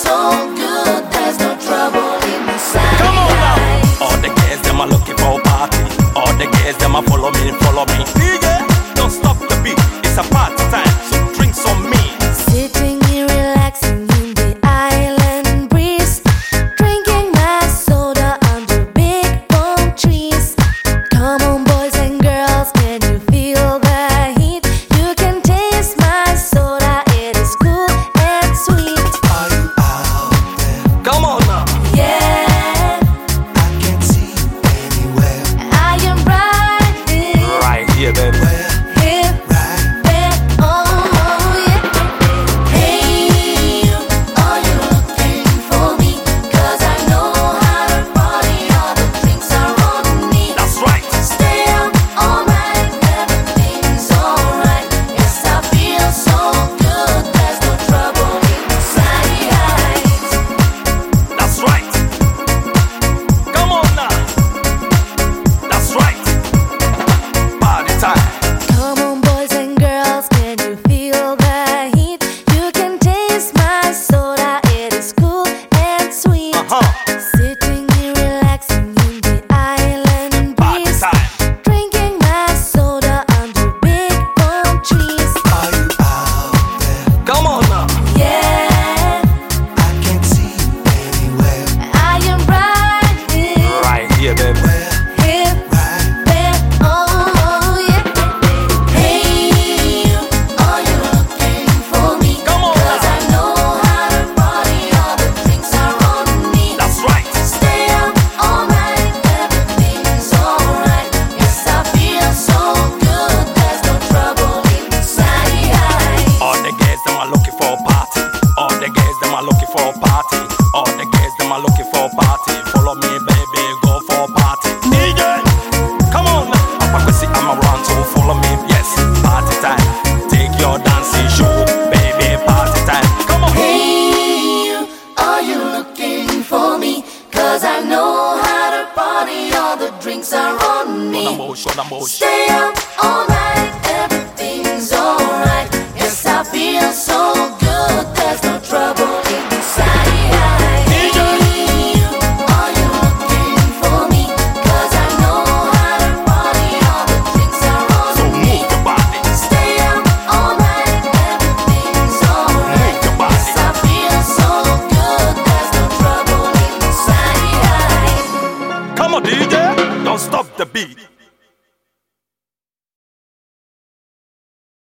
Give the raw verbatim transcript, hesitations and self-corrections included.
so good, there's no trouble inside. Come on now. All the girls them are looking for a party. All the girls them are follow me, follow me. D J, don't stop the beat. It's a party time, so drink some me. Sitting here relaxing in the island breeze, drinking my soda under big palm trees. Come on boys and girls, can you feel the heat? You can taste my soda, it is cool and sweet. Are you out there? Come on now. Yeah, I can't see you anywhere. I am right here, Right here, baby. Where? here, Right. there, oh yeah. Hey you, are you looking for me? 'Cause I know how to party, all the drinks are on me. That's right. Stay up all night, everything's alright. Yes, I feel so good, there's no trouble inside. That's right. Come on now. That's right. Party time. Come on boys and girls, can you feel the heat? You can taste my soda, it is cool and sweet. Uh-huh. Sitting here relaxing in the island Party breeze, time. drinking my soda under big palm trees. Are you out there? Come on now. Yeah, I can't see you anywhere. I am right here, Right here, baby. Where? here, Right. there, oh yeah. Hey you, are you looking for me? Come on 'Cause now. I know how to party, all the drinks are on me. That's right. Stay up all night, everything's alright. Yes, I feel so good, there's no trouble inside. All the girls them are looking for a party. All the girls them are looking for a party. All the girls them are looking for a party. Follow me, baby, go for a party. D J, come on now. Papa Kwesi, I'm around, so follow me. Yes, party time. Take your dancing show, baby, party time. Come on. Hey you, are you looking for me? 'Cause I know how to party, all the drinks are on me. Show them more, show them more. Stay up all night, everything's alright. Yes, I feel so good, there's no trouble inside. D J. Hey you, are you looking for me? 'Cause I know how to party, all the drinks are So on me. move your body. Stay up all night, everything's alright. Move your body. Yes, I feel so good, there's no trouble inside. Come on, D J, don't stop the beat.